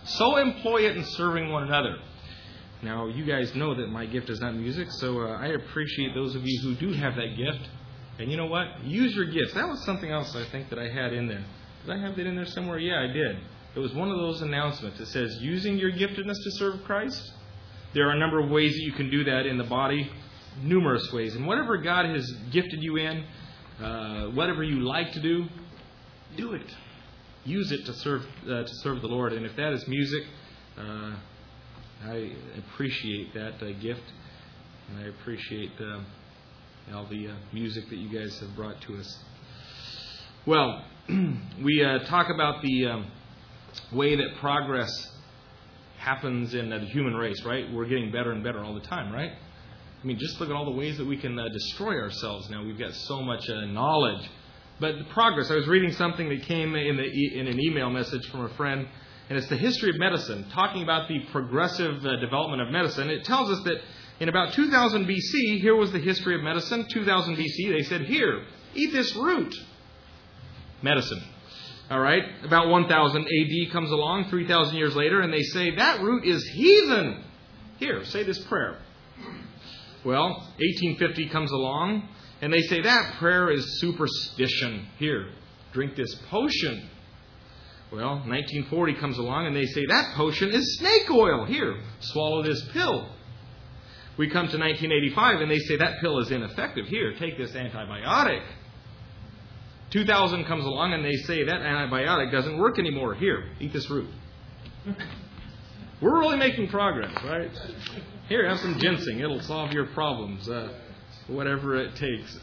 So employ it in serving one another. Now, you guys know that my gift is not music, so I appreciate those of you who do have that gift. And you know what? Use your gifts. That was something else I think that I had in there. Did I have that in there somewhere? Yeah, I did. It was one of those announcements. It says, using your giftedness to serve Christ. There are a number of ways that you can do that in the body. Numerous ways. And whatever God has gifted you in, whatever you like to do, do it. Use it to serve the Lord. And if that is music, I appreciate that gift. And I appreciate all the music that you guys have brought to us. Well, we talk about the way that progress happens in the human race, right? We're getting better and better all the time, right? I mean, just look at all the ways that we can destroy ourselves now. We've got so much knowledge. But the progress, I was reading something that came in an email message from a friend, and it's the history of medicine, talking about the progressive development of medicine. It tells us that in about 2000 BC, here was the history of medicine. 2000 BC, they said, here, eat this root. Medicine. All right. About 1000 AD comes along, 3,000 years later, and they say, that root is heathen. Here, say this prayer. Well, 1850 comes along, and they say, that prayer is superstition. Here, drink this potion. Well, 1940 comes along, and they say, that potion is snake oil. Here, swallow this pill. We come to 1985, and they say, that pill is ineffective. Here, take this antibiotic. 2000 comes along, and they say, that antibiotic doesn't work anymore. Here, eat this root. We're really making progress, right? Here, have some ginseng. It'll solve your problems, whatever it takes.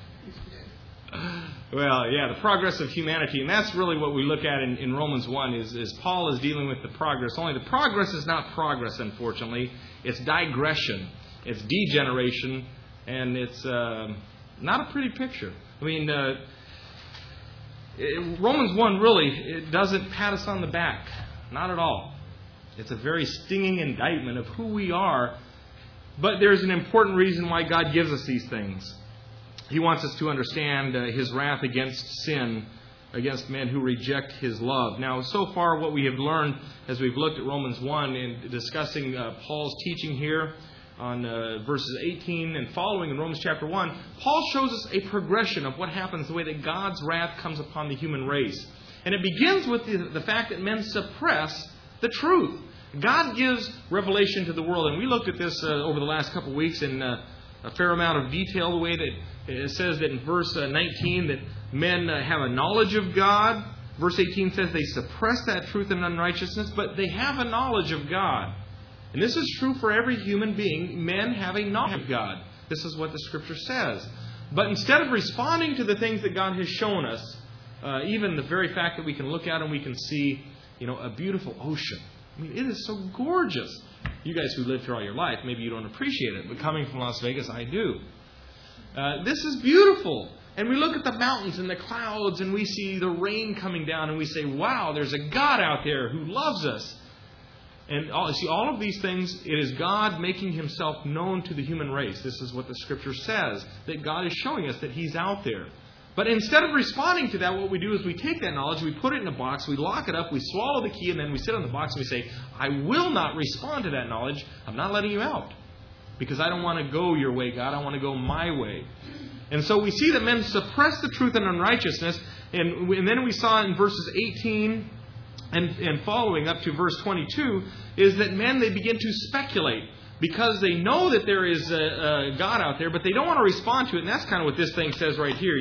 Well, yeah, the progress of humanity. And that's really what we look at in Romans 1 is Paul is dealing with the progress. Only the progress is not progress, unfortunately. It's digression. It's degeneration. And it's not a pretty picture. I mean, Romans 1 really, it doesn't pat us on the back. Not at all. It's a very stinging indictment of who we are. But there's an important reason why God gives us these things. He wants us to understand His wrath against sin, against men who reject His love. Now, so far what we have learned as we've looked at Romans 1 and discussing Paul's teaching here on verses 18 and following in Romans chapter 1, Paul shows us a progression of what happens, the way that God's wrath comes upon the human race. And it begins with the fact that men suppress the truth. God gives revelation to the world, and we looked at this over the last couple of weeks in a fair amount of detail, the way that it says that in verse 19 that men have a knowledge of God. Verse 18 says they suppress that truth in unrighteousness, but they have a knowledge of God. And this is true for every human being. Men have a knowledge of God. This is what the Scripture says. But instead of responding to the things that God has shown us, even the very fact that we can look out and we can see, a beautiful ocean. I mean, it is so gorgeous. You guys who lived here all your life, maybe you don't appreciate it. But coming from Las Vegas, I do. This is beautiful. And we look at the mountains and the clouds and we see the rain coming down and we say, wow, there's a God out there who loves us. And all of these things, it is God making Himself known to the human race. This is what the Scripture says, that God is showing us that He's out there. But instead of responding to that, what we do is we take that knowledge, we put it in a box, we lock it up, we swallow the key, and then we sit on the box and we say, I will not respond to that knowledge. I'm not letting you out. Because I don't want to go your way, God. I want to go my way. And so we see that men suppress the truth in unrighteousness. And then we saw in verses 18 and following up to verse 22 is that men, they begin to speculate. Because they know that there is a God out there, but they don't want to respond to it. And that's kind of what this thing says right here,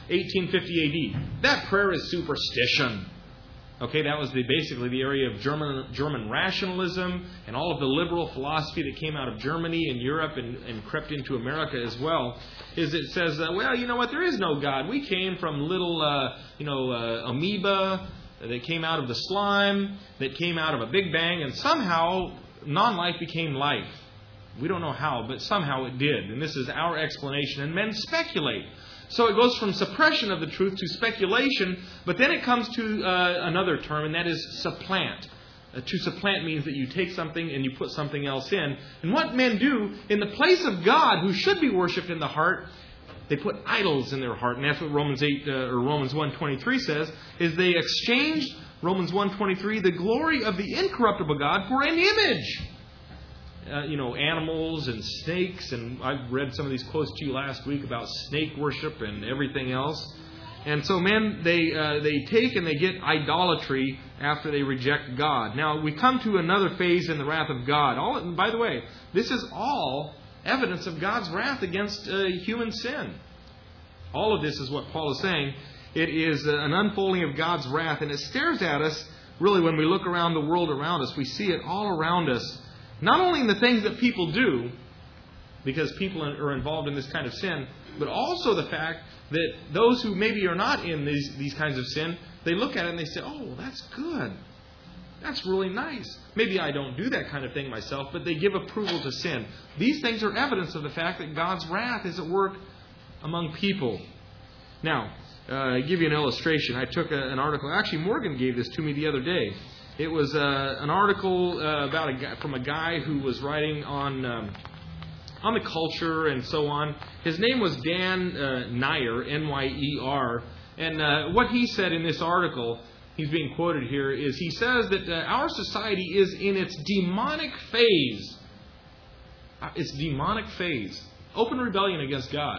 1850 AD. That prayer is superstition. Okay, that was basically the area of German rationalism and all of the liberal philosophy that came out of Germany and Europe and crept into America as well. Is it says, well, you know what, there is no God. We came from little, amoeba that came out of the slime, that came out of a big bang, and somehow non-life became life. We don't know how, but somehow it did. And this is our explanation. And men speculate. So it goes from suppression of the truth to speculation, but then it comes to another term, and that is supplant. To supplant means that you take something and you put something else in. And what men do, in the place of God, who should be worshipped in the heart, they put idols in their heart. And that's what Romans 1:23 says, is they exchanged Romans 1:23, the glory of the incorruptible God for an image. Animals and snakes, and I read some of these quotes to you last week about snake worship and everything else. And so, men, they take and they get idolatry after they reject God. Now, we come to another phase in the wrath of God. By the way, this is all evidence of God's wrath against human sin. All of this is what Paul is saying. It is an unfolding of God's wrath, and it stares at us, really, when we look around the world around us. We see it all around us. Not only in the things that people do, because people are involved in this kind of sin, but also the fact that those who maybe are not in these kinds of sin, they look at it and they say, oh, that's good. That's really nice. Maybe I don't do that kind of thing myself, but they give approval to sin. These things are evidence of the fact that God's wrath is at work among people. Now, I'll give you an illustration. I took an article. Actually, Morgan gave this to me the other day. It was an article from a guy who was writing on the culture and so on. His name was Dan Nyer, N-Y-E-R. And what he said in this article, he's being quoted here, is he says that our society is in its demonic phase. Its demonic phase. Open rebellion against God.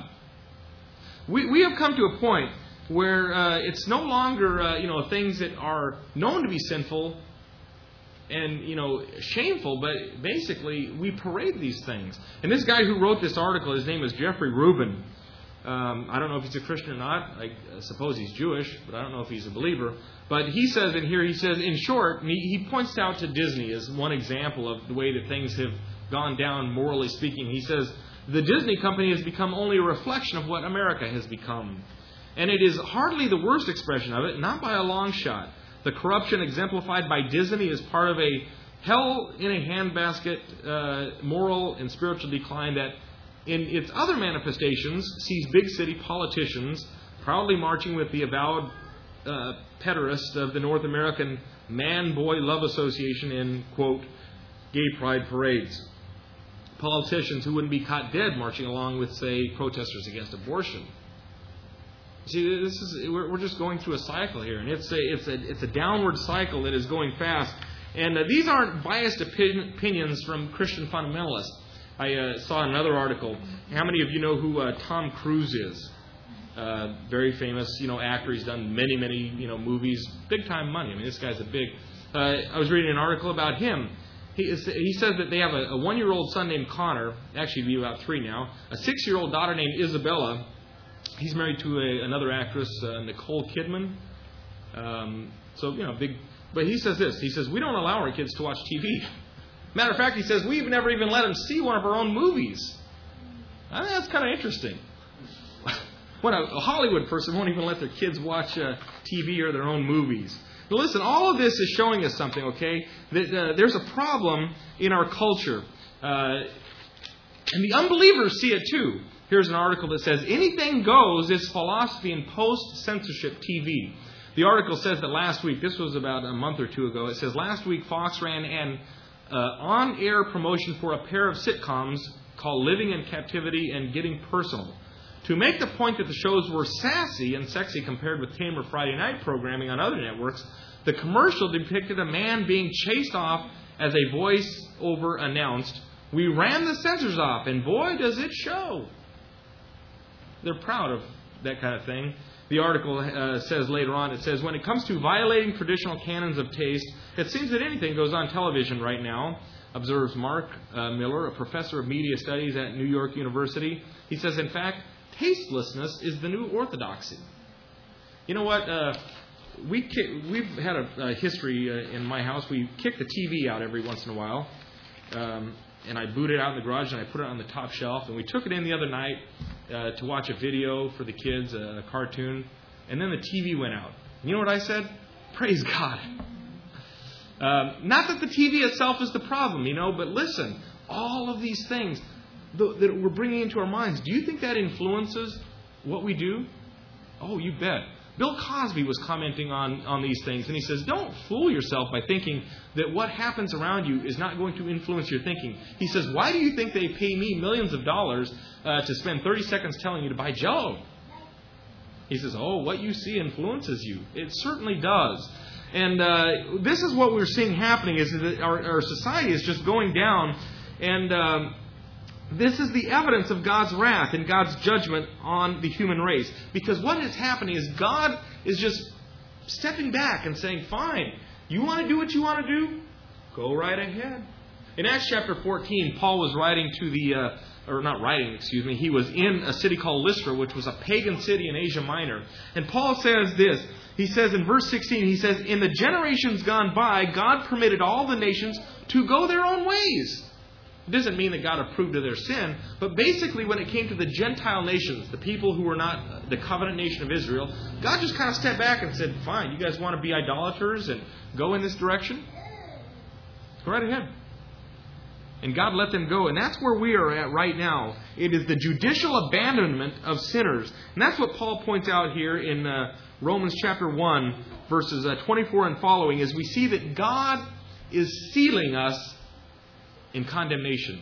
We have come to a point where it's no longer things that are known to be sinful and shameful, but basically we parade these things. And this guy who wrote this article, his name is Jeffrey Rubin. I don't know if he's a Christian or not. I suppose he's Jewish, but I don't know if he's a believer. But he says in here, in short, he points out to Disney as one example of the way that things have gone down, morally speaking. He says, the Disney company has become only a reflection of what America has become. And it is hardly the worst expression of it, not by a long shot. The corruption exemplified by Disney is part of a hell-in-a-handbasket moral and spiritual decline that, in its other manifestations, sees big city politicians proudly marching with the avowed pederasts of the North American Man-Boy Love Association in, quote, gay pride parades. Politicians who wouldn't be caught dead marching along with, say, protesters against abortion. See, we're just going through a cycle here, and it's a downward cycle that is going fast. And these aren't biased opinions from Christian fundamentalists. I saw another article. How many of you know who Tom Cruise is? Very famous, actor. He's done many, movies, big time money. I mean, this guy's a big. I was reading an article about him. He says that they have a 1-year-old son named Connor. Actually, he'd be about 3 now. A 6-year-old daughter named Isabella. He's married to another actress, Nicole Kidman. Big. But he says this. He says, we don't allow our kids to watch TV. Matter of fact, he says, we've never even let them see one of our own movies. I think that's kind of interesting. When a Hollywood person won't even let their kids watch TV or their own movies. But listen, all of this is showing us something, okay? That there's a problem in our culture. And the unbelievers see it too. Here's an article that says, anything goes is philosophy in post-censorship TV. The article says that last week, this was about a month or 2 ago, it says last week Fox ran an on-air promotion for a pair of sitcoms called Living in Captivity and Getting Personal. To make the point that the shows were sassy and sexy compared with tamer Friday night programming on other networks, the commercial depicted a man being chased off as a voice-over announced, we ran the censors off, and boy, does it show. They're proud of that kind of thing. The article says later on, it says, when it comes to violating traditional canons of taste, it seems that anything goes on television right now, observes Mark Miller, a professor of media studies at New York University. He says, in fact, tastelessness is the new orthodoxy. You know what? We've had a history in my house. We kick the TV out every once in a while. And I boot it out in the garage and I put it on the top shelf. And we took it in the other night to watch a video for the kids, a cartoon. And then the TV went out. And you know what I said? Praise God. Not that the TV itself is the problem, but listen, all of these things that we're bringing into our minds, do you think that influences what we do? Oh, you bet. Bill Cosby was commenting on these things, and he says, don't fool yourself by thinking that what happens around you is not going to influence your thinking. He says, why do you think they pay me millions of dollars to spend 30 seconds telling you to buy Jell-O? He says, what you see influences you. It certainly does. And this is what we're seeing happening, is that our society is just going down. And this is the evidence of God's wrath and God's judgment on the human race. Because what is happening is God is just stepping back and saying, fine, you want to do what you want to do? Go right ahead. In Acts chapter 14, Paul was writing to he was in a city called Lystra, which was a pagan city in Asia Minor. And Paul says this. He says in verse 16, he says, in the generations gone by, God permitted all the nations to go their own ways. It doesn't mean that God approved of their sin, but basically when it came to the Gentile nations, the people who were not the covenant nation of Israel, God just kind of stepped back and said, fine, you guys want to be idolaters and go in this direction? Go right ahead. And God let them go. And that's where we are at right now. It is the judicial abandonment of sinners. And that's what Paul points out here in Romans chapter 1, verses 24 and following, is we see that God is sealing us in condemnation.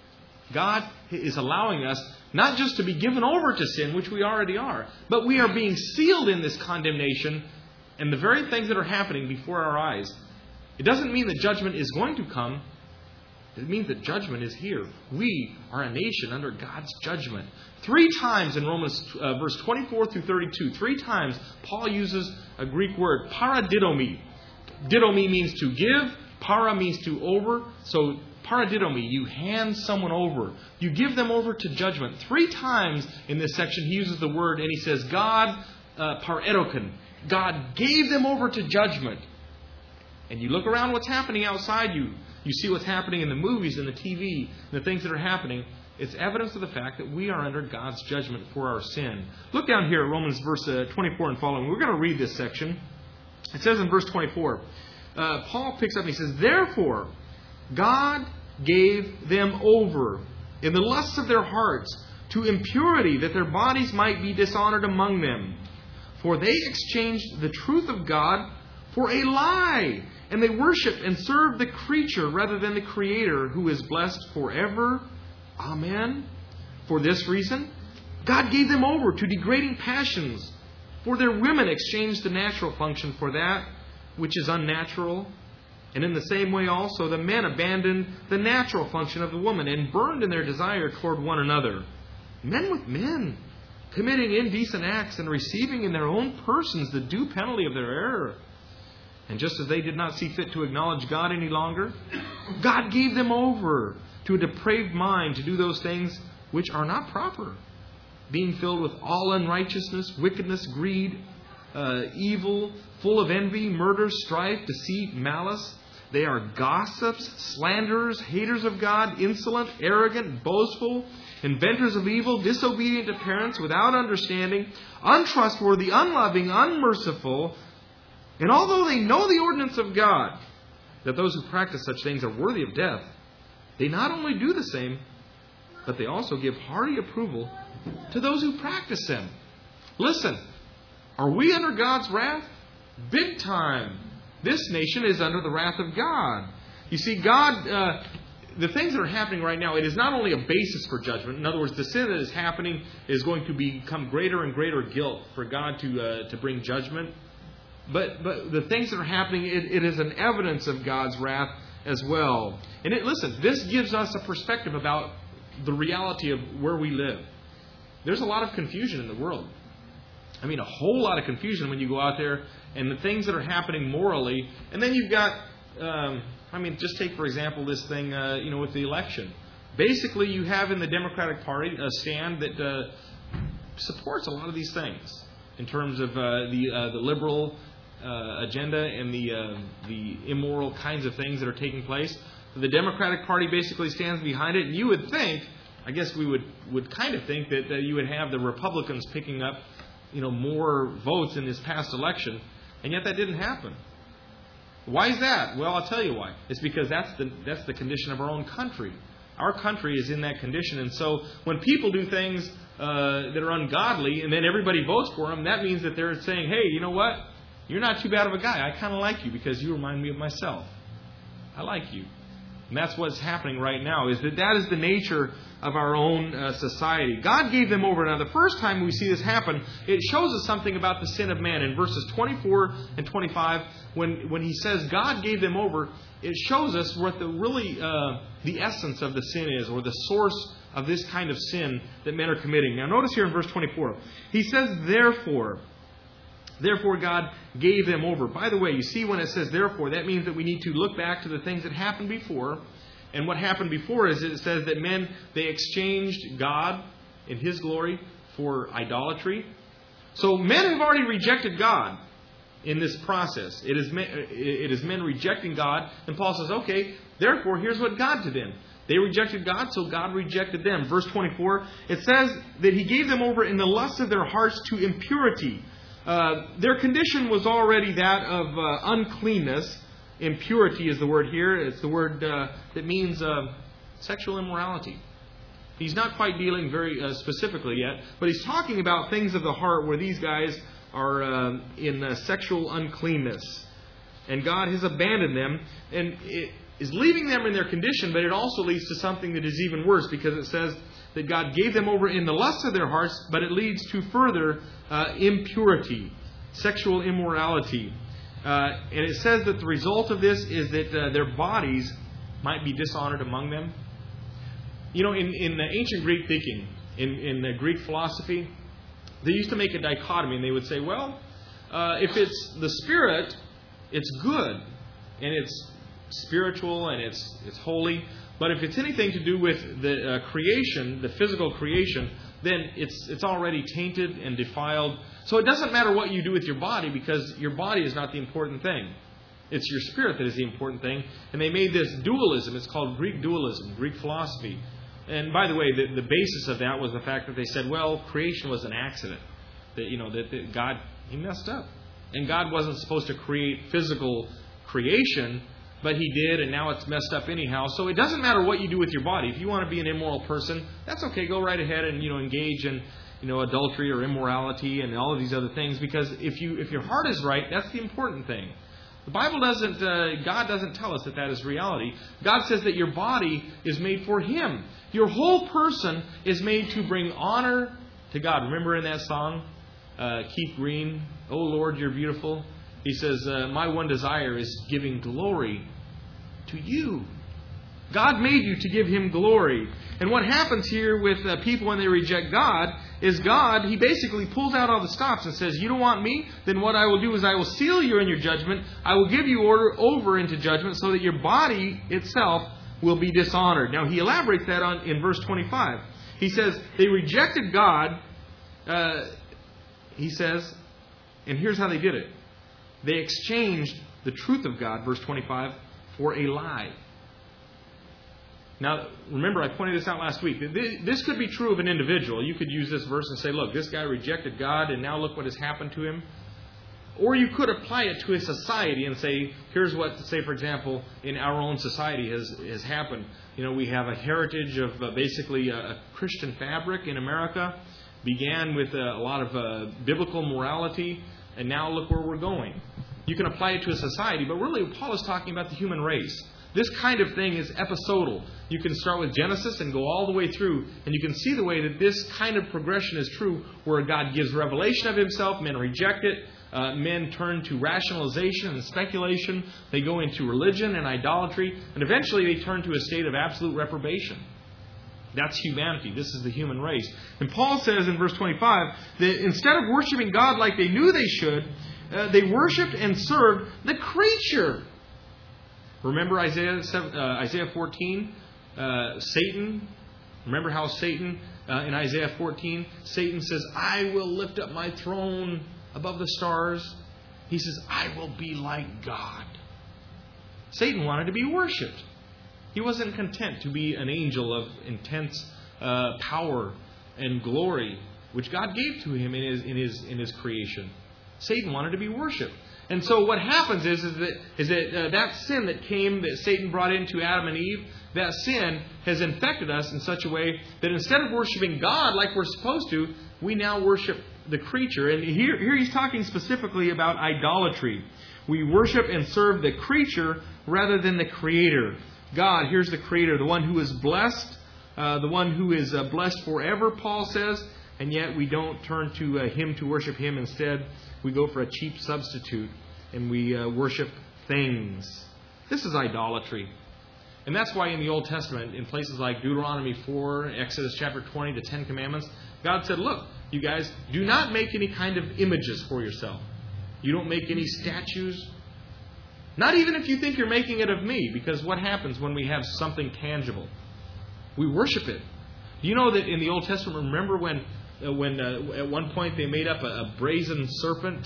God is allowing us not just to be given over to sin, which we already are, but we are being sealed in this condemnation and the very things that are happening before our eyes. It doesn't mean that judgment is going to come. It means that judgment is here. We are a nation under God's judgment. 3 times in Romans verse 24 through 32, 3 times Paul uses a Greek word, paradidomi. Didomi means to give. Para means to over. So paradidomi, you hand someone over. You give them over to judgment. 3 times in this section he uses the word, and he says, God, paredoken. God gave them over to judgment. And you look around what's happening outside you. You see what's happening in the movies and the TV, and the things that are happening. It's evidence of the fact that we are under God's judgment for our sin. Look down here at Romans verse 24 and following. We're going to read this section. It says in verse 24, Paul picks up and he says, therefore, God gave them over in the lusts of their hearts to impurity, that their bodies might be dishonored among them. For they exchanged the truth of God for a lie, and they worship and serve the creature rather than the Creator, who is blessed forever. Amen. For this reason, God gave them over to degrading passions. For their women exchanged the natural function for that which is unnatural. And in the same way also, the men abandoned the natural function of the woman and burned in their desire toward one another. Men with men, committing indecent acts and receiving in their own persons the due penalty of their error. And just as they did not see fit to acknowledge God any longer, God gave them over to a depraved mind to do those things which are not proper, being filled with all unrighteousness, wickedness, greed, evil, full of envy, murder, strife, deceit, malice. They are gossips, slanderers, haters of God, insolent, arrogant, boastful, inventors of evil, disobedient to parents, without understanding, untrustworthy, unloving, unmerciful. And although they know the ordinance of God, that those who practice such things are worthy of death, they not only do the same, but they also give hearty approval to those who practice them. Listen, are we under God's wrath? Big time. This nation is under the wrath of God. You see, God, the things that are happening right now, it is not only a basis for judgment. In other words, the sin that is happening is going to become greater and greater guilt for God to bring judgment. But the things that are happening, it is an evidence of God's wrath as well. And listen, this gives us a perspective about the reality of where we live. There's a lot of confusion in the world. I mean, a whole lot of confusion when you go out there and the things that are happening morally. And then you've got, just take, for example, this thing, with the election. Basically, you have in the Democratic Party a stand that supports a lot of these things in terms of the liberal agenda and the immoral kinds of things that are taking place. The Democratic Party basically stands behind it, and you would think, I guess we would kind of think that you would have the Republicans picking up, more votes in this past election, and yet that didn't happen. Why is that? Well, I'll tell you why. It's because that's the condition of our own country. Our country is in that condition, and so when people do things that are ungodly, and then everybody votes for them, that means that they're saying, hey, you know what? You're not too bad of a guy. I kind of like you because you remind me of myself. I like you. And that's what's happening right now, is that is the nature of our own society. God gave them over. Now, the first time we see this happen, it shows us something about the sin of man. In verses 24 and 25, when he says God gave them over, it shows us what the essence of the sin is, or the source of this kind of sin that men are committing. Now, notice here in verse 24, he says, Therefore God gave them over. By the way, you see when it says therefore, that means that we need to look back to the things that happened before. And what happened before is it says that men, they exchanged God in His glory for idolatry. So men have already rejected God in this process. It is men rejecting God. And Paul says, okay, therefore, here's what God did then. They rejected God, so God rejected them. Verse 24, it says that He gave them over in the lust of their hearts to impurity. Their condition was already that of uncleanness. Impurity is the word here. It's the word that means sexual immorality. He's not quite dealing very specifically yet, but he's talking about things of the heart where these guys are in sexual uncleanness. And God has abandoned them, and it is leaving them in their condition, but it also leads to something that is even worse, because it says that God gave them over in the lust of their hearts, but it leads to further impurity, sexual immorality. And it says that the result of this is that their bodies might be dishonored among them. You know, in ancient Greek thinking, in Greek philosophy, they used to make a dichotomy, and they would say, well, if it's the spirit, it's good, and it's spiritual, and it's holy. But if it's anything to do with the creation, the physical creation, then it's already tainted and defiled. So it doesn't matter what you do with your body, because your body is not the important thing. It's your spirit that is the important thing. And they made this dualism. It's called Greek dualism, Greek philosophy. And by the way, the basis of that was the fact that they said, well, creation was an accident. That God, He messed up. And God wasn't supposed to create physical creation, but He did, and now it's messed up anyhow. So it doesn't matter what you do with your body. If you want to be an immoral person, that's okay. Go right ahead and engage in adultery or immorality and all of these other things. Because if your heart is right, that's the important thing. The Bible doesn't. God doesn't tell us that is reality. God says that your body is made for Him. Your whole person is made to bring honor to God. Remember in that song, Keith Green, "Oh Lord, You're Beautiful." He says, my one desire is giving glory to You. God made you to give Him glory. And what happens here with people when they reject God is God, He basically pulls out all the stops and says, you don't want me? Then what I will do is I will seal you in your judgment. I will give you over into judgment so that your body itself will be dishonored. Now, He elaborates that in verse 25. He says, they rejected God. He says, and here's how they did it. They exchanged the truth of God, verse 25, for a lie. Now, remember, I pointed this out last week. This could be true of an individual. You could use this verse and say, look, this guy rejected God, and now look what has happened to him. Or you could apply it to a society and say, here's what, say, for example, in our own society has happened. We have a heritage of basically a Christian fabric in America. Began with a lot of biblical morality. And now look where we're going. You can apply it to a society, but really Paul is talking about the human race. This kind of thing is episodal. You can start with Genesis and go all the way through, and you can see the way that this kind of progression is true, where God gives revelation of Himself, men reject it, men turn to rationalization and speculation, they go into religion and idolatry, and eventually they turn to a state of absolute reprobation. That's humanity. This is the human race. And Paul says in verse 25 that instead of worshiping God like they knew they should, they worshipped and served the creature. Remember Isaiah 14? Satan. Remember how Satan, in Isaiah 14, Satan says, I will lift up my throne above the stars. He says, I will be like God. Satan wanted to be worshipped. He wasn't content to be an angel of intense power and glory, which God gave to him in his creation. Satan wanted to be worshipped. And so what happens is that sin that Satan brought into Adam and Eve, that sin has infected us in such a way that instead of worshiping God like we're supposed to, we now worship the creature. And here he's talking specifically about idolatry. We worship and serve the creature rather than the Creator. God, here's the Creator, the one who is blessed, the one who is blessed forever, Paul says, and yet we don't turn to Him to worship Him. Instead, we go for a cheap substitute and we worship things. This is idolatry. And that's why in the Old Testament, in places like Deuteronomy 4, Exodus chapter 20, the Ten Commandments, God said, look, you guys, do not make any kind of images for yourself. You don't make any statues. Not even if you think you're making it of me, because what happens when we have something tangible? We worship it. Do you know that in the Old Testament, remember when at one point they made up a brazen serpent,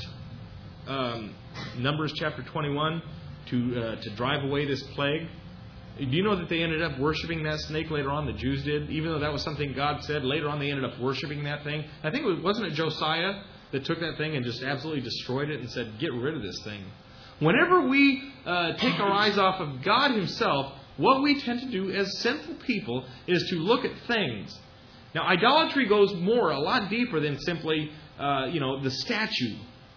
Numbers chapter 21, to drive away this plague? Do you know that they ended up worshiping that snake later on? The Jews did, even though that was something God said. Later on, they ended up worshiping that thing. I think wasn't it Josiah that took that thing and just absolutely destroyed it and said, "Get rid of this thing." Whenever we take our eyes off of God Himself, what we tend to do as sinful people is to look at things. Now, idolatry goes a lot deeper than simply, the statue.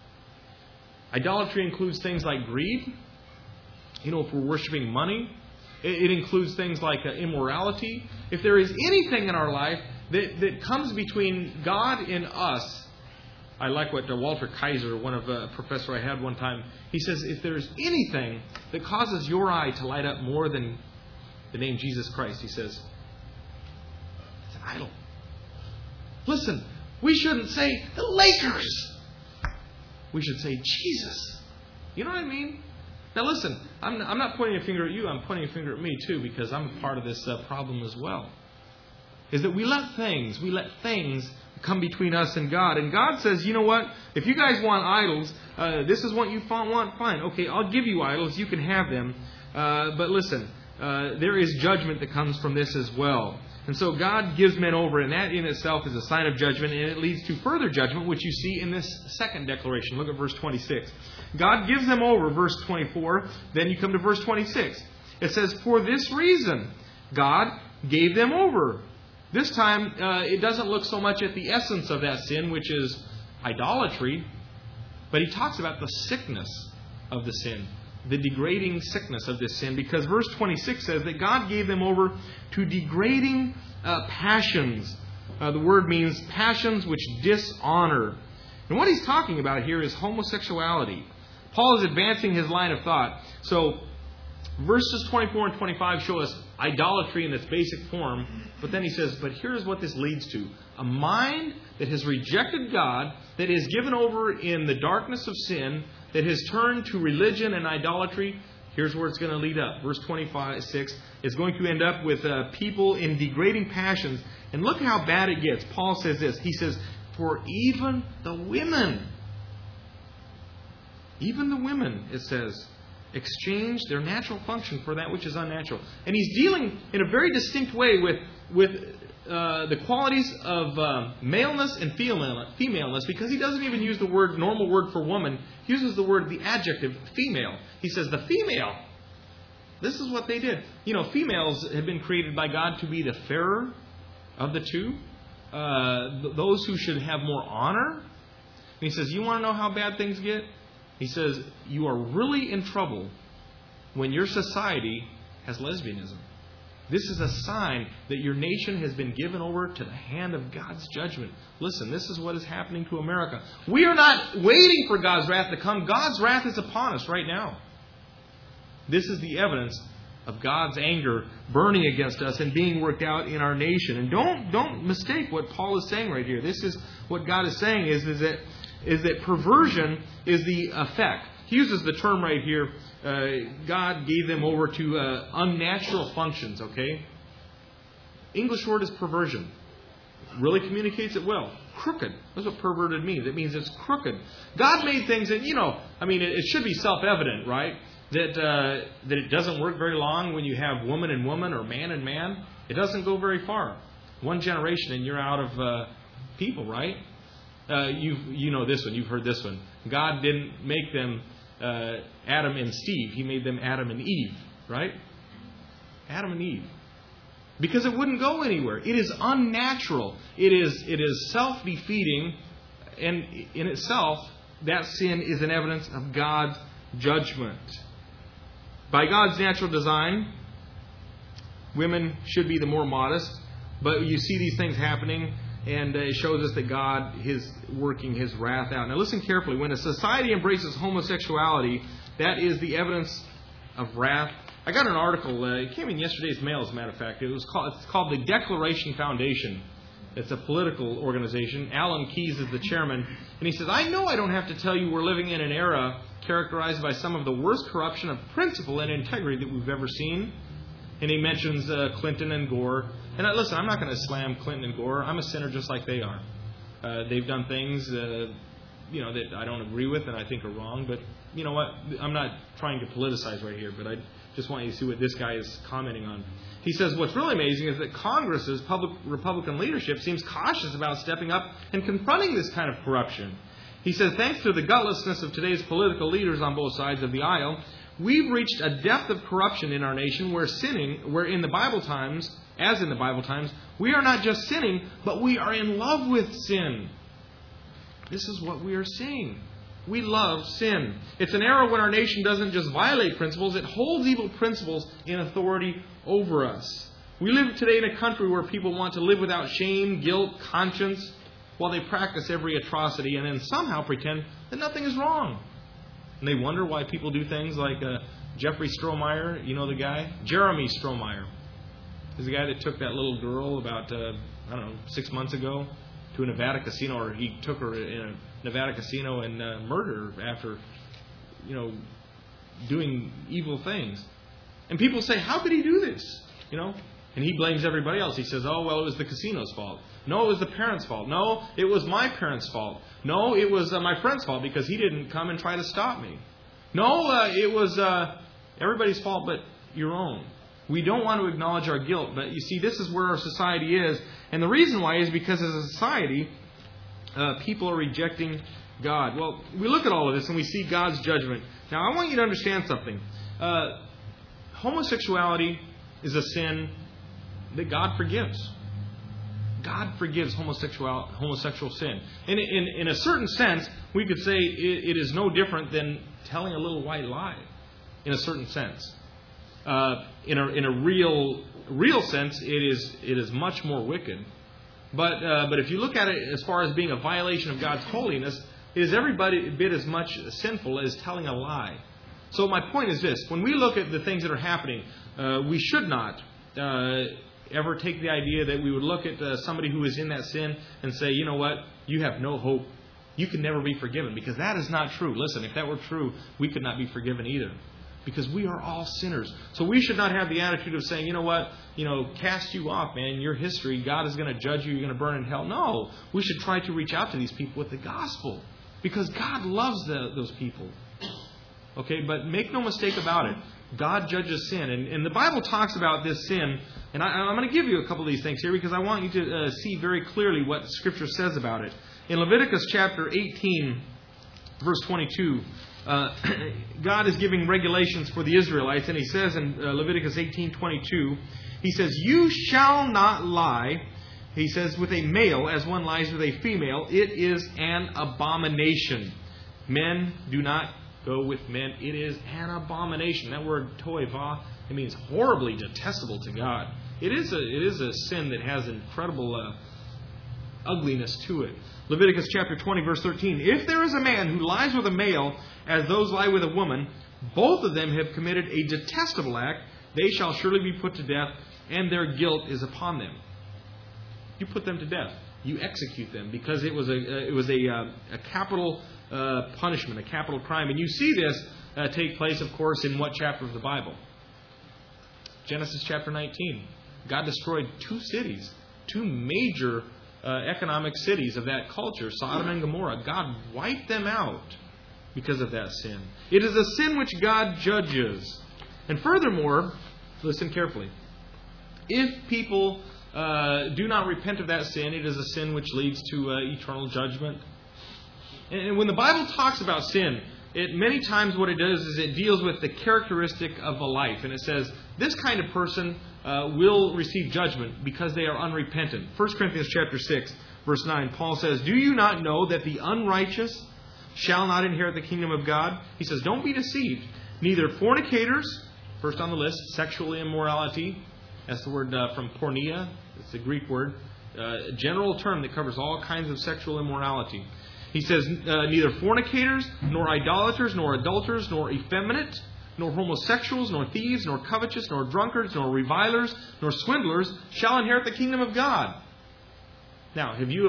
Idolatry includes things like greed. If we're worshiping money. It includes things like immorality. If there is anything in our life that comes between God and us, I like what Walter Kaiser, one of a professor I had one time, he says, if there's anything that causes your eye to light up more than the name Jesus Christ, he says, it's an idol. Listen, we shouldn't say the Lakers. We should say Jesus. You know what I mean? Now listen, I'm not pointing a finger at you, I'm pointing a finger at me too, because I'm a part of this problem as well. Is that we let things come between us and God. And God says, you know what, if you guys want idols, this is what you want, fine. Okay, I'll give you idols, you can have them. But listen, there is judgment that comes from this as well. And so God gives men over, and that in itself is a sign of judgment, and it leads to further judgment, which you see in this second declaration. Look at verse 26. God gives them over, verse 24. Then you come to verse 26. It says, for this reason, God gave them over. This time, it doesn't look so much at the essence of that sin, which is idolatry, but he talks about the sickness of the sin. The degrading sickness of this sin, because verse 26 says that God gave them over to degrading passions. The word means passions which dishonor. And what he's talking about here is homosexuality. Paul is advancing his line of thought. So verses 24 and 25 show us idolatry in its basic form, but then he says, but here's what this leads to. A mind that has rejected God, that is given over in the darkness of sin, that has turned to religion and idolatry. Here's where it's going to lead up. Verse 26 is going to end up with people in degrading passions. And look how bad it gets. Paul says this. He says, for even the women, it says, exchange their natural function for that which is unnatural. And he's dealing in a very distinct way with the qualities of maleness and femaleness, because he doesn't even use the normal word for woman. He uses the adjective female. He says the female. This is what they did. Females have been created by God to be the fairer of the two, those who should have more honor. And he says, you want to know how bad things get? He says, you are really in trouble when your society has lesbianism. This is a sign that your nation has been given over to the hand of God's judgment. Listen, this is what is happening to America. We are not waiting for God's wrath to come. God's wrath is upon us right now. This is the evidence of God's anger burning against us and being worked out in our nation. And don't mistake what Paul is saying right here. This is what God is saying is that perversion is the effect. He uses the term right here, God gave them over to unnatural functions, okay? English word is perversion. Really communicates it well. Crooked. That's what perverted means. It means it's crooked. God made things that, it should be self-evident, right? That it doesn't work very long when you have woman and woman or man and man. It doesn't go very far. One generation and you're out of people, right? You know this one. You've heard this one. God didn't make them Adam and Steve. He made them Adam and Eve, right? Adam and Eve. Because it wouldn't go anywhere. It is unnatural. It is self-defeating. And in itself, that sin is an evidence of God's judgment. By God's natural design, women should be the more modest. But you see these things happening, and it shows us that God is working His wrath out. Now listen carefully. When a society embraces homosexuality, that is the evidence of wrath. I got an article. It came in yesterday's mail, as a matter of fact. It's called the Declaration Foundation. It's a political organization. Alan Keyes is the chairman. And he says, I know I don't have to tell you we're living in an era characterized by some of the worst corruption of principle and integrity that we've ever seen. And he mentions Clinton and Gore. And listen, I'm not going to slam Clinton and Gore. I'm a sinner just like they are. They've done things that I don't agree with and I think are wrong. But you know what? I'm not trying to politicize right here, but I just want you to see what this guy is commenting on. He says what's really amazing is that Congress's Republican leadership seems cautious about stepping up and confronting this kind of corruption. He says, thanks to the gutlessness of today's political leaders on both sides of the aisle, we've reached a depth of corruption in our nation where in the Bible times, we are not just sinning, but we are in love with sin. This is what we are seeing. We love sin. It's an era when our nation doesn't just violate principles, it holds evil principles in authority over us. We live today in a country where people want to live without shame, guilt, conscience, while they practice every atrocity and then somehow pretend that nothing is wrong. And they wonder why people do things like Jeffrey Strohmeyer, you know the guy? Jeremy Strohmeyer is the guy that took that little girl about, 6 months ago to a Nevada casino, or he took her in a Nevada casino and murdered her after, doing evil things. And people say, how could he do this? And he blames everybody else. He says, oh, well, it was the casino's fault. No, it was the parents' fault. No, it was my parents' fault. No, it was my friend's fault because he didn't come and try to stop me. No, it was everybody's fault but your own. We don't want to acknowledge our guilt. But you see, this is where our society is. And the reason why is because as a society, people are rejecting God. Well, we look at all of this and we see God's judgment. Now, I want you to understand something. Homosexuality is a sin that God forgives. God forgives homosexual sin. And in a certain sense, we could say it is no different than telling a little white lie, in a certain sense. In a real sense, it is much more wicked. But if you look at it as far as being a violation of God's holiness, it is every bit as much sinful as telling a lie. So my point is this. When we look at the things that are happening, we should not ever take the idea that we would look at somebody who is in that sin and say, you know what, you have no hope. You can never be forgiven. Because that is not true. Listen, if that were true, we could not be forgiven either. Because we are all sinners. So we should not have the attitude of saying, you know what, cast you off, man. Your history, God is going to judge you. You're going to burn in hell. No, we should try to reach out to these people with the gospel. Because God loves those people. Okay, but make no mistake about it. God judges sin. And the Bible talks about this sin. And I'm going to give you a couple of these things here because I want you to see very clearly what Scripture says about it. In Leviticus chapter 18, verse 22, God is giving regulations for the Israelites. And He says in Leviticus 18:22, He says, you shall not lie. He says, with a male as one lies with a female. It is an abomination. Men do not go with men. It is an abomination. That word toivah, it means horribly detestable to God. It is a sin that has incredible ugliness to it. Leviticus chapter 20, verse 13. If there is a man who lies with a male as those lie with a woman, both of them have committed a detestable act. They shall surely be put to death, and their guilt is upon them. You put them to death. You execute them because it was a capital punishment, a capital crime. And you see this take place, of course, in what chapter of the Bible? Genesis chapter 19. God destroyed two cities, two major economic cities of that culture, Sodom and Gomorrah. God wiped them out because of that sin. It is a sin which God judges. And furthermore, listen carefully. If people do not repent of that sin, it is a sin which leads to eternal judgment. And when the Bible talks about sin, many times what it does is it deals with the characteristic of a life. And it says, this kind of person will receive judgment because they are unrepentant. 1 Corinthians chapter 6, verse 9, Paul says, do you not know that the unrighteous shall not inherit the kingdom of God? He says, don't be deceived. Neither fornicators, first on the list, sexual immorality, That's the word from porneia. It's a Greek word. A general term that covers all kinds of sexual immorality. He says, neither fornicators, nor idolaters, nor adulterers, nor effeminate, nor homosexuals, nor thieves, nor covetous, nor drunkards, nor revilers, nor swindlers shall inherit the kingdom of God. Now, have you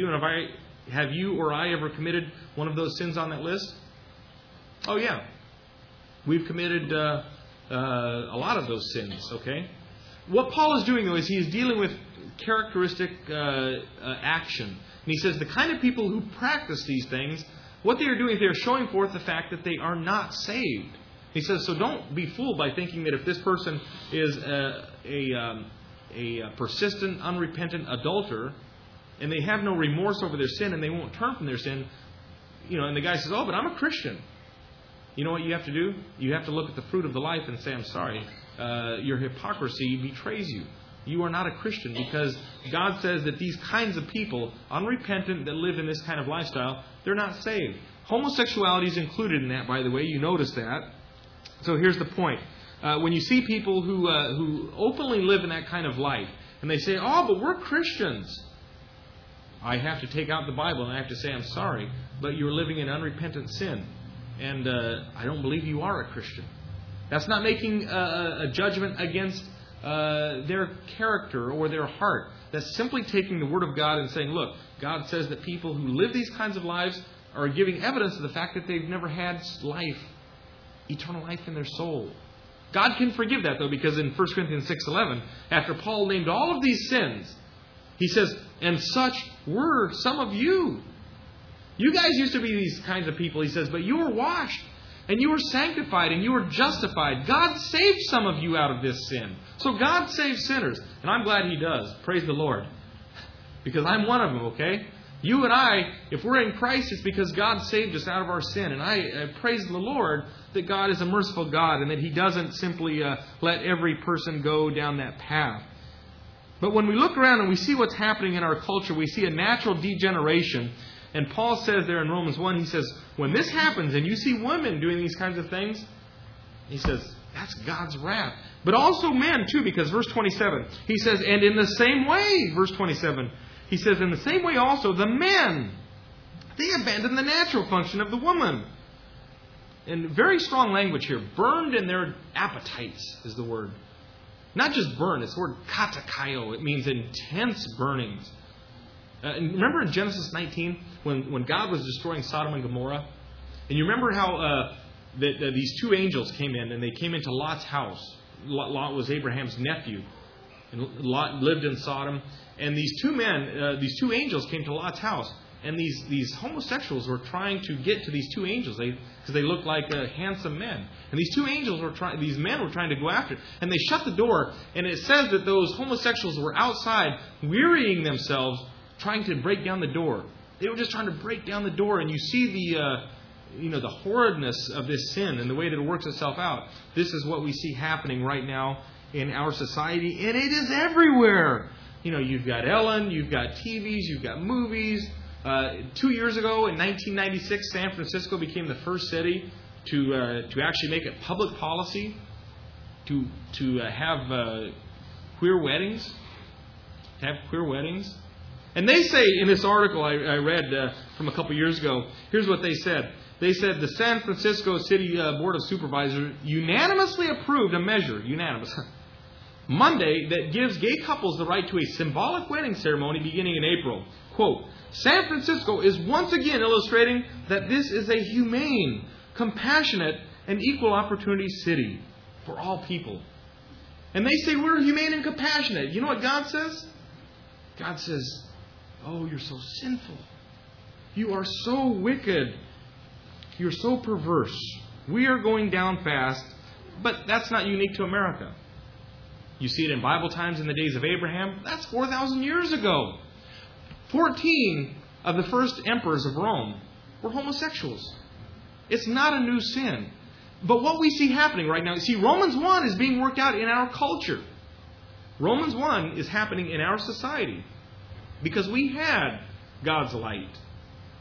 or I ever committed one of those sins on that list? Oh, yeah. We've committed a lot of those sins, okay? What Paul is doing, though, is he is dealing with characteristic action. And he says the kind of people who practice these things, what they are doing is they are showing forth the fact that they are not saved. He says, so don't be fooled by thinking that if this person is a persistent, unrepentant adulterer, and they have no remorse over their sin and they won't turn from their sin, and the guy says, oh, but I'm a Christian. You know what you have to do? You have to look at the fruit of the life and say, I'm sorry, your hypocrisy betrays you. You are not a Christian, because God says that these kinds of people, unrepentant, that live in this kind of lifestyle, they're not saved. Homosexuality is included in that, by the way. You notice that. So here's the point. When you see people who openly live in that kind of life, and they say, oh, but we're Christians, I have to take out the Bible and I have to say, I'm sorry, but you're living in unrepentant sin. And I don't believe you are a Christian. That's not making a judgment against their character or their heart. That's simply taking the Word of God and saying, look, God says that people who live these kinds of lives are giving evidence of the fact that they've never had life, eternal life in their soul. God can forgive that, though, because in 1 Corinthians 6:11, after Paul named all of these sins, he says, and such were some of you. You guys used to be these kinds of people, he says, but you were washed, and you were sanctified, and you were justified. God saved some of you out of this sin. So God saves sinners. And I'm glad He does. Praise the Lord. Because I'm one of them, okay? You and I, if we're in Christ, it's because God saved us out of our sin. And I praise the Lord that God is a merciful God and that He doesn't simply let every person go down that path. But when we look around and we see what's happening in our culture, we see a natural degeneration. And Paul says there in Romans 1, he says, when this happens and you see women doing these kinds of things, he says, that's God's wrath. But also men too, because verse 27, he says, and in the same way, verse 27, he says, in the same way also, the men, they abandon the natural function of the woman. And very strong language here. Burned in their appetites is the word. Not just burn, it's the word katakaio. It means intense burnings. Remember in Genesis 19, when God was destroying Sodom and Gomorrah? And you remember how these two angels came in, and they came into Lot's house. Lot was Abraham's nephew. And Lot lived in Sodom. And these two angels came to Lot's house. And these homosexuals were trying to get to these two angels because they looked like handsome men. And these men were trying to go after it. And they shut the door. And it says that those homosexuals were outside wearying themselves trying to break down the door. They were just trying to break down the door. And you see the horridness of this sin and the way that it works itself out. This is what we see happening right now in our society. And it is everywhere. You've got Ellen, you've got TVs, you've got movies. 2 years ago, in 1996, San Francisco became the first city to actually make it public policy to have queer weddings. And they say in this article I read from a couple years ago, here's what they said. They said the San Francisco City Board of Supervisors unanimously approved a measure, Monday, that gives gay couples the right to a symbolic wedding ceremony beginning in April. Quote, San Francisco is once again illustrating that this is a humane, compassionate, and equal opportunity city for all people. And they say we're humane and compassionate. You know what God says? God says, oh, you're so sinful. You are so wicked. You're so perverse. We are going down fast, but that's not unique to America. You see it in Bible times in the days of Abraham. That's 4,000 years ago. 14 of the first emperors of Rome were homosexuals. It's not a new sin. But what we see happening right now, Romans 1 is being worked out in our culture. Romans 1 is happening in our society because we had God's light.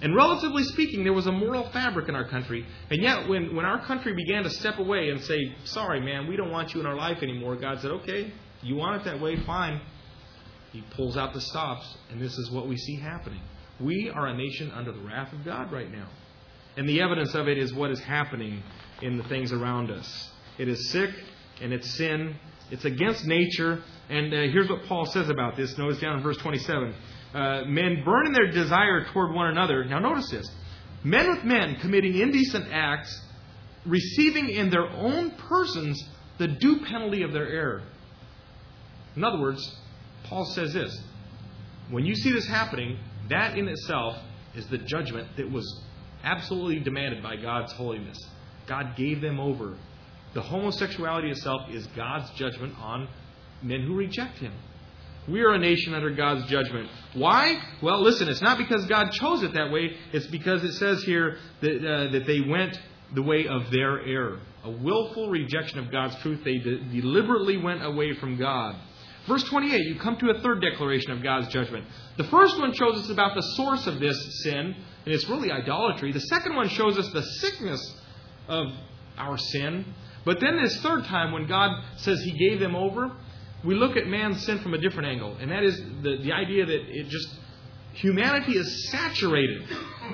And relatively speaking, there was a moral fabric in our country. And yet, when our country began to step away and say, sorry, man, we don't want you in our life anymore, God said, okay, you want it that way, fine. He pulls out the stops, and this is what we see happening. We are a nation under the wrath of God right now. And the evidence of it is what is happening in the things around us. It is sick, and it's sin. It's against nature. And here's what Paul says about this. Notice down in verse 27. Men burn in their desire toward one another. Now notice this. Men with men committing indecent acts, receiving in their own persons the due penalty of their error. In other words, Paul says this. When you see this happening, that in itself is the judgment that was absolutely demanded by God's holiness. God gave them over. The homosexuality itself is God's judgment on men who reject Him. We are a nation under God's judgment. Why? Well, listen, it's not because God chose it that way. It's because it says here that they went the way of their error. A willful rejection of God's truth. They deliberately went away from God. Verse 28, you come to a third declaration of God's judgment. The first one shows us about the source of this sin, and it's really idolatry. The second one shows us the sickness of our sin. But then this third time, when God says He gave them over, we look at man's sin from a different angle. And that is the idea that humanity is saturated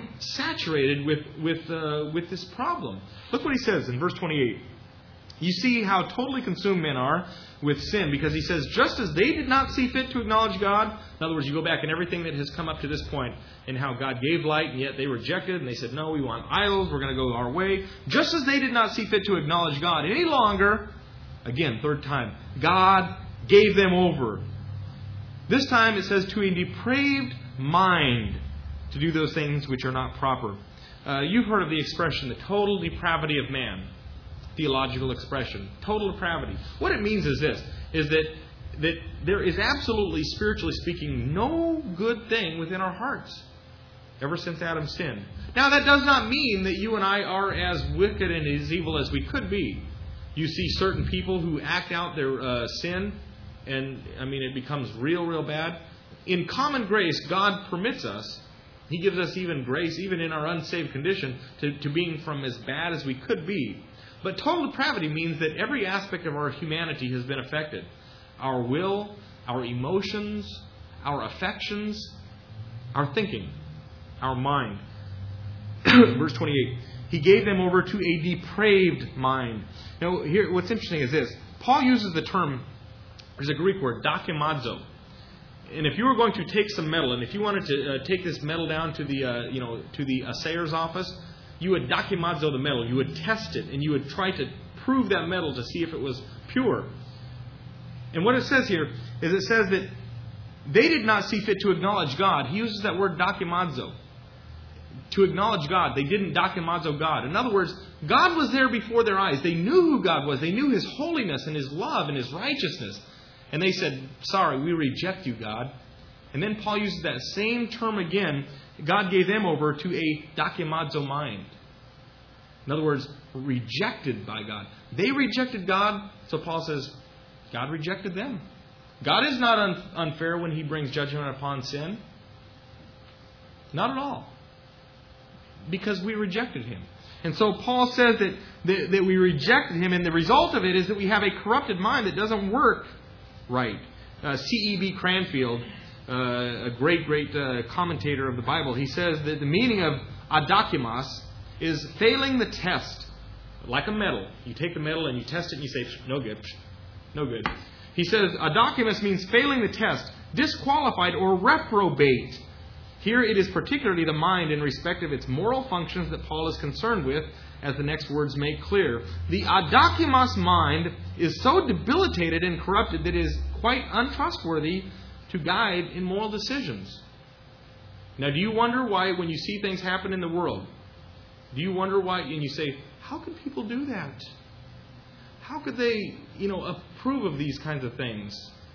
with this problem. Look what he says in verse 28. You see how totally consumed men are with sin, because he says, just as they did not see fit to acknowledge God. In other words, you go back in everything that has come up to this point and how God gave light, and yet they rejected, and they said, no, we want idols, we're going to go our way. Just as they did not see fit to acknowledge God any longer, again, third time, God gave them over. This time it says to a depraved mind to do those things which are not proper. You've heard of the expression, the total depravity of man. Theological expression. Total depravity. What it means is this, is that there is absolutely, spiritually speaking, no good thing within our hearts ever since Adam sinned. Now, that does not mean that you and I are as wicked and as evil as we could be. You see certain people who act out their sin, and it becomes real bad. In common grace, God permits us. He gives us even grace, even in our unsaved condition, to being from as bad as we could be. But total depravity means that every aspect of our humanity has been affected. Our will, our emotions, our affections, our thinking, our mind. Verse 28. He gave them over to a depraved mind. Now, here, what's interesting is this. Paul uses the term, there's a Greek word, dokimazo. And if you were going to take some metal, and if you wanted to take this metal down to the assayer's office, you would dokimazo the metal. You would test it, and you would try to prove that metal to see if it was pure. And what it says here is it says that they did not see fit to acknowledge God. He uses that word dokimazo. To acknowledge God. They didn't dokimazo God. In other words, God was there before their eyes. They knew who God was. They knew His holiness and His love and His righteousness. And they said, sorry, we reject you, God. And then Paul uses that same term again. God gave them over to a dokimazo mind. In other words, rejected by God. They rejected God, so Paul says, God rejected them. God is not unfair when He brings judgment upon sin. Not at all. Because we rejected Him. And so Paul says that we rejected Him, and the result of it is that we have a corrupted mind that doesn't work right. C.E.B. Cranfield, a great commentator of the Bible, he says that the meaning of adokimos is failing the test. Like a metal. You take the metal and you test it and you say, no good. No good. He says, adokimos means failing the test, disqualified or reprobate. Here it is particularly the mind in respect of its moral functions that Paul is concerned with, as the next words make clear. The adokimos mind is so debilitated and corrupted that it is quite untrustworthy to guide in moral decisions. Now, do you wonder why when you see things happen in the world, do you wonder why, and you say, how could people do that? How could they, approve of these kinds of things?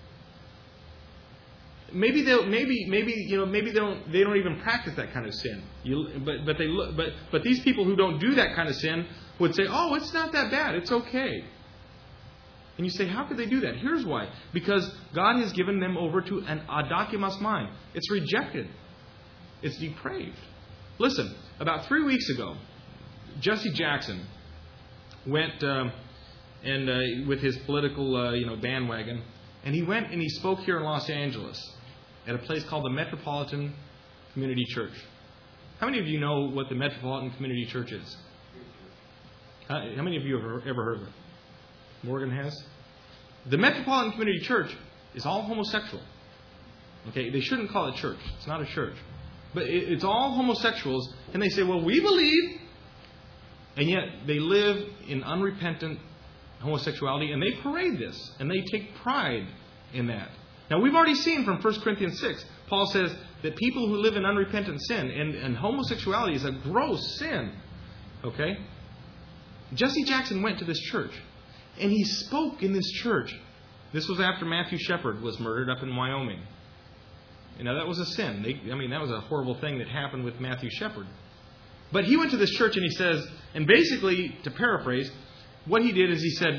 Maybe they don't even practice that kind of sin. But these people who don't do that kind of sin would say, oh, it's not that bad. It's okay. And you say, how could they do that? Here's why. Because God has given them over to an adokimos mind. It's rejected. It's depraved. Listen, about 3 weeks ago, Jesse Jackson went with his political bandwagon, and he went and he spoke here in Los Angeles at a place called the Metropolitan Community Church. How many of you know what the Metropolitan Community Church is? How many of you have ever heard of it? Morgan has? The Metropolitan Community Church is all homosexual. Okay, they shouldn't call it church. It's not a church. But it's all homosexuals, and they say, well, we believe, and yet they live in unrepentant homosexuality, and they parade this, and they take pride in that. Now, we've already seen from 1 Corinthians 6, Paul says that people who live in unrepentant sin, and homosexuality is a gross sin. Okay? Jesse Jackson went to this church, and he spoke in this church. This was after Matthew Shepard was murdered up in Wyoming. That was a sin. That was a horrible thing that happened with Matthew Shepard. But he went to this church and he says, and basically, to paraphrase, what he did is he said,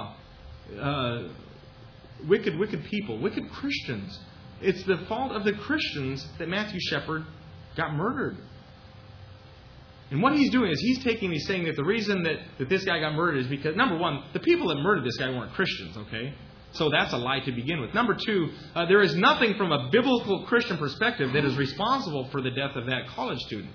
wicked people, wicked Christians. It's the fault of the Christians that Matthew Shepard got murdered. And what he's doing is he's saying that the reason that this guy got murdered is because, number one, the people that murdered this guy weren't Christians, okay? So that's a lie to begin with. Number two, there is nothing from a biblical Christian perspective that is responsible for the death of that college student.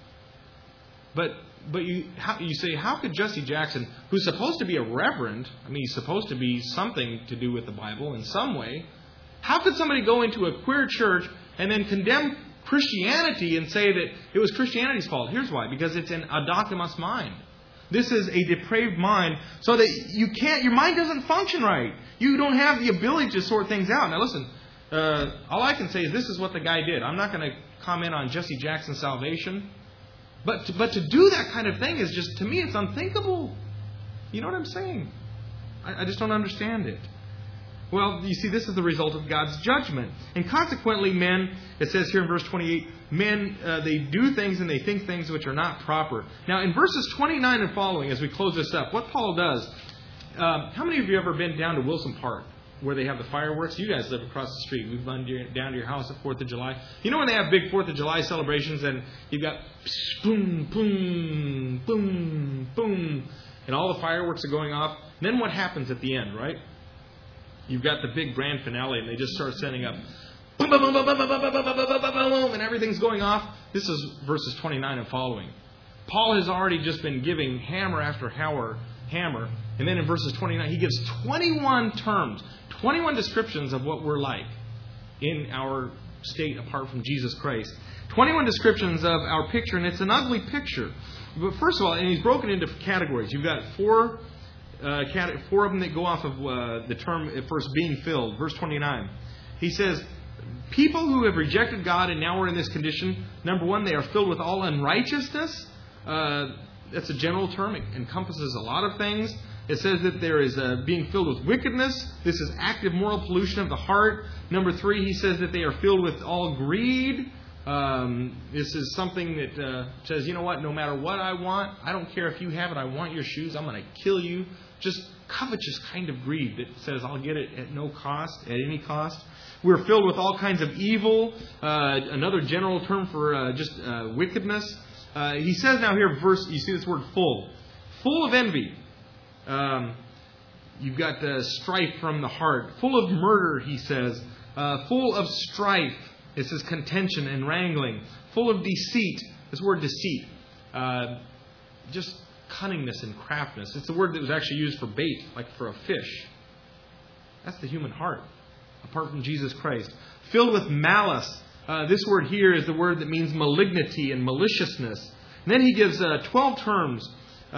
But you say, how could Jesse Jackson, who's supposed to be a reverend, he's supposed to be something to do with the Bible in some way, how could somebody go into a queer church and then condemn Christianity and say that it was Christianity's fault? Here's why. Because it's an adakimas mind. This is a depraved mind, so that your mind doesn't function right. You don't have the ability to sort things out. Now listen, all I can say is this is what the guy did. I'm not going to comment on Jesse Jackson's salvation. But to do that kind of thing is just, to me, it's unthinkable. You know what I'm saying? I just don't understand it. Well, you see, this is the result of God's judgment. And consequently, men, it says here in verse 28, men, they do things and they think things which are not proper. Now, in verses 29 and following, as we close this up, what Paul does, how many of you have ever been down to Wilson Park, where they have the fireworks? You guys live across the street. We've gone down to your house at 4th of July. You know when they have big 4th of July celebrations and you've got boom, boom, boom, boom, and all the fireworks are going off? And then what happens at the end, right? You've got the big grand finale, and they just start sending up boom, boom, boom, boom, boom, boom, boom, boom, boom, boom, boom, and everything's going off. This is verses 29 and following. Paul has already just been giving hammer after hammer, and then in verses 29, he gives 21 terms, 21 descriptions of what we're like in our state apart from Jesus Christ. 21 descriptions of our picture, and it's an ugly picture. But first of all, and he's broken into categories. You've got four of them that go off of the term at first, being filled. Verse 29. He says, people who have rejected God and now are in this condition, number one, they are filled with all unrighteousness. That's a general term. It encompasses a lot of things. It says that there is being filled with wickedness. This is active moral pollution of the heart. Number three, he says that they are filled with all greed. This is something that says, you know what, no matter what I want, I don't care if you have it, I want your shoes, I'm going to kill you. Just covetous kind of greed that says I'll get it at no cost, at any cost. We're filled with all kinds of evil. Another general term for just wickedness. He says now here, you see this word full. Full of envy. You've got strife from the heart. Full of murder, he says. Full of strife. It says contention and wrangling. Full of deceit. This word deceit. Just cunningness and craftiness. It's the word that was actually used for bait, like for a fish. That's the human heart, apart from Jesus Christ. Filled with malice. This word here is the word that means malignity and maliciousness. And then he gives 12 terms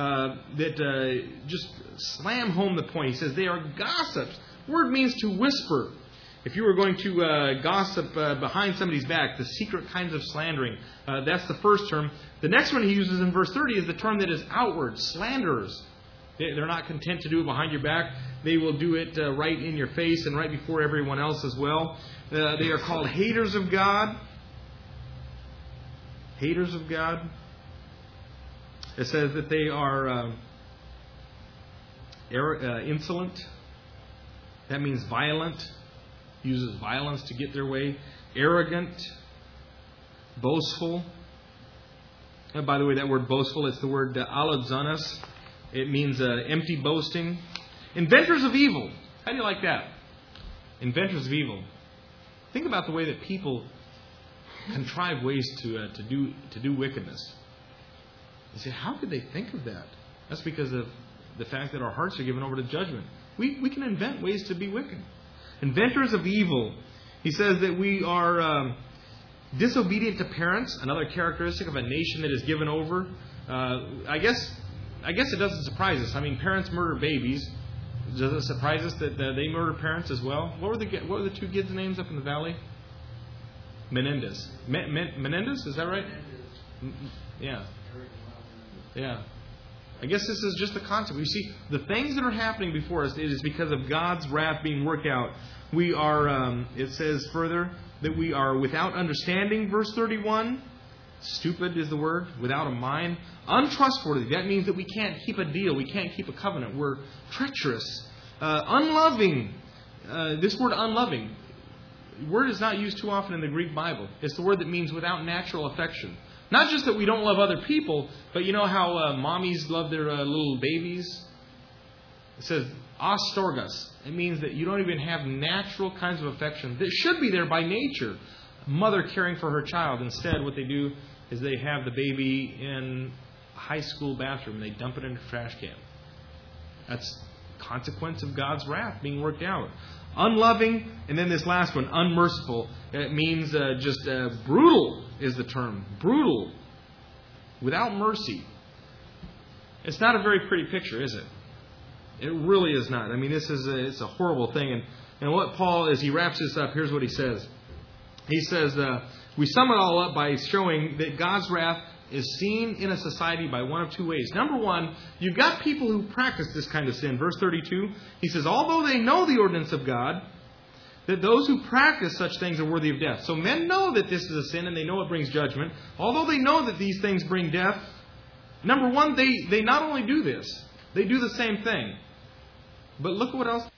that just slam home the point. He says they are gossips. The word means to whisper. If you were going to gossip behind somebody's back, the secret kinds of slandering, that's the first term. The next one he uses in verse 30 is the term that is outward, slanderers. They're not content to do it behind your back. They will do it right in your face and right before everyone else as well. They are called haters of God. Haters of God. It says that they are insolent. That means violent. Uses violence to get their way. Arrogant. Boastful. By the way, that word boastful, it's the word alodzonos. It means empty boasting. Inventors of evil. How do you like that? Inventors of evil. Think about the way that people contrive ways to do wickedness. You say, how could they think of that? That's because of the fact that our hearts are given over to judgment. We can invent ways to be wicked. Inventors of evil. He says that we are disobedient to parents, another characteristic of a nation that is given over. I guess it doesn't surprise us. I mean, parents murder babies. Does it surprise us that they murder parents as well? What were the two kids' names up in the valley? Menendez. Menendez, is that right? Yeah. Yeah. I guess this is just the concept. You see, the things that are happening before us, it is because of God's wrath being worked out. We are, it says further, that we are without understanding, verse 31. Stupid is the word, without a mind. Untrustworthy, that means that we can't keep a deal, we can't keep a covenant. We're treacherous. Unloving, this word unloving, word is not used too often in the Greek Bible. It's the word that means without natural affection. Not just that we don't love other people, but you know how mommies love their little babies? It says astorgas. It means that you don't even have natural kinds of affection that should be there by nature. A mother caring for her child. Instead, what they do is they have the baby in a high school bathroom. They dump it in a trash can. That's consequence of God's wrath being worked out. Unloving, and then this last one, unmerciful. It means just brutal is the term. Brutal. Without mercy. It's not a very pretty picture, is it? It really is not. I mean, it's a horrible thing. And what Paul, as he wraps this up, here's what he says. He says, we sum it all up by showing that God's wrath is seen in a society by one of two ways. Number one, you've got people who practice this kind of sin. Verse 32, he says, although they know the ordinance of God, that those who practice such things are worthy of death. So men know that this is a sin and they know it brings judgment. Although they know that these things bring death, number one, they not only do this, they do the same thing. But look at what else.